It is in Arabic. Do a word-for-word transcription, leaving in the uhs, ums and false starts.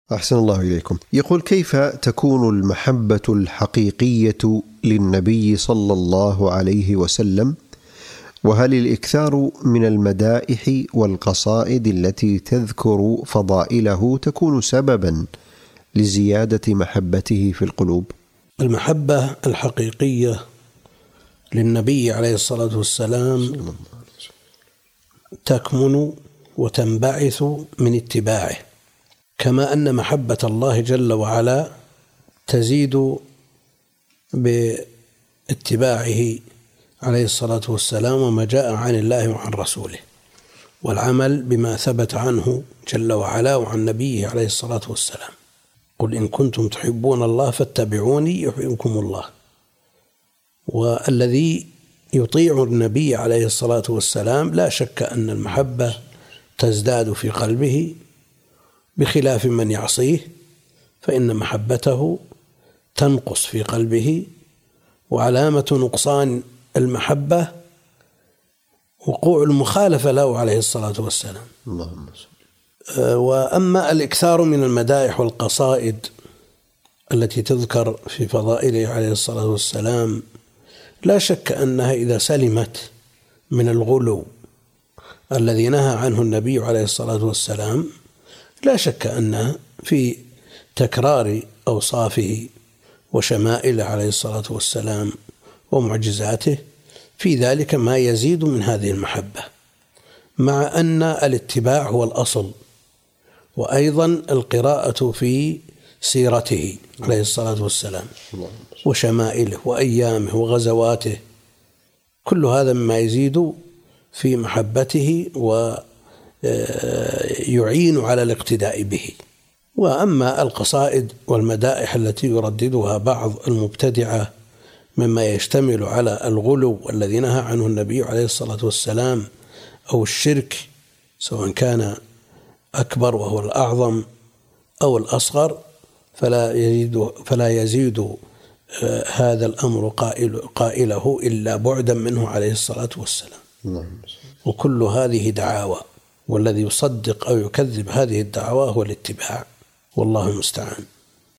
أحسن الله إليكم. يقول: كيف تكون المحبة الحقيقية للنبي صلى الله عليه وسلم؟ وهل الإكثار من المدائح والقصائد التي تذكر فضائله تكون سببا لزيادة محبته في القلوب؟ المحبة الحقيقية للنبي عليه الصلاة والسلام تكمن وتنبعث من اتباعه، كما أن محبة الله جل وعلا تزيد باتباعه عليه الصلاة والسلام وما جاء عن الله وعن رسوله، والعمل بما ثبت عنه جل وعلا وعن نبيه عليه الصلاة والسلام. قل إن كنتم تحبون الله فاتبعوني يحببكم الله. والذي يطيع النبي عليه الصلاة والسلام لا شك أن المحبة تزداد في قلبه، بخلاف من يعصيه فإن محبته تنقص في قلبه. وعلامة نقصان المحبة وقوع المخالفة له عليه الصلاة والسلام. اللهم صل. وأما الإكثار من المدائح والقصائد التي تذكر في فضائله عليه الصلاة والسلام لا شك أنها إذا سلمت من الغلو الذي نهى عنه النبي عليه الصلاة والسلام لا شك أن في تكرار أوصافه وشمائله عليه الصلاة والسلام ومعجزاته في ذلك ما يزيد من هذه المحبة، مع أن الاتباع هو الأصل، وأيضا القراءة في سيرته عليه الصلاة والسلام وشمائله وأيامه وغزواته، كل هذا مما يزيد في محبته ويعين على الاقتداء به. وأما القصائد والمدائح التي يرددها بعض المبتدعة مما يشتمل على الغلو الذي نهى عنه النبي عليه الصلاة والسلام أو الشرك، سواء كان أكبر وهو الأعظم أو الأصغر، فلا يزيد, فلا يزيد هذا الأمر قائل قائله إلا بعدا منه عليه الصلاة والسلام. وكل هذه دعاوى، والذي يصدق أو يكذب هذه الدعوى هو الاتباع، والله المستعان.